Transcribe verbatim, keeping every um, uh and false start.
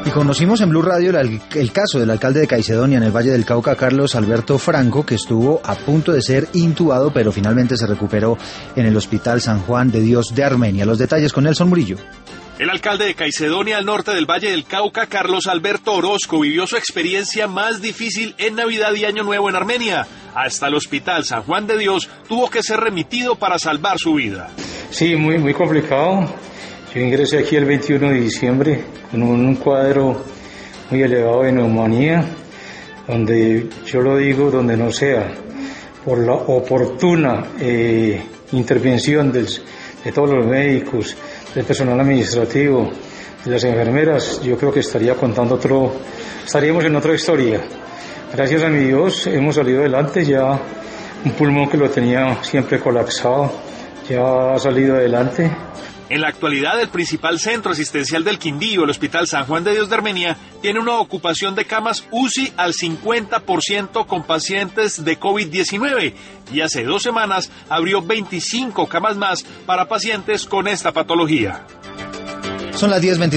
Y conocimos en Blue Radio el, el caso del alcalde de Caicedonia, en el Valle del Cauca, Carlos Alberto Franco, que estuvo a punto de ser intubado, pero finalmente se recuperó en el Hospital San Juan de Dios de Armenia. Los detalles con Nelson Murillo. El alcalde de Caicedonia, al norte del Valle del Cauca, Carlos Alberto Orozco, vivió su experiencia más difícil en Navidad y Año Nuevo en Armenia. Hasta el Hospital San Juan de Dios tuvo que ser remitido para salvar su vida. Sí, muy, muy complicado. Yo ingresé aquí el veintiuno de diciembre con un cuadro muy elevado de neumonía, donde yo lo digo, donde no sea, por la oportuna eh, intervención del, de todos los médicos, del personal administrativo, de las enfermeras, yo creo que estaría contando otro, estaríamos en otra historia. Gracias a mi Dios hemos salido adelante, ya un pulmón que lo tenía siempre colapsado, ya ha salido adelante. En la actualidad, el principal centro asistencial del Quindío, el Hospital San Juan de Dios de Armenia, tiene una ocupación de camas U C I al cincuenta por ciento con pacientes de COVID diecinueve y hace dos semanas abrió veinticinco camas más para pacientes con esta patología. Son las diez veintitrés.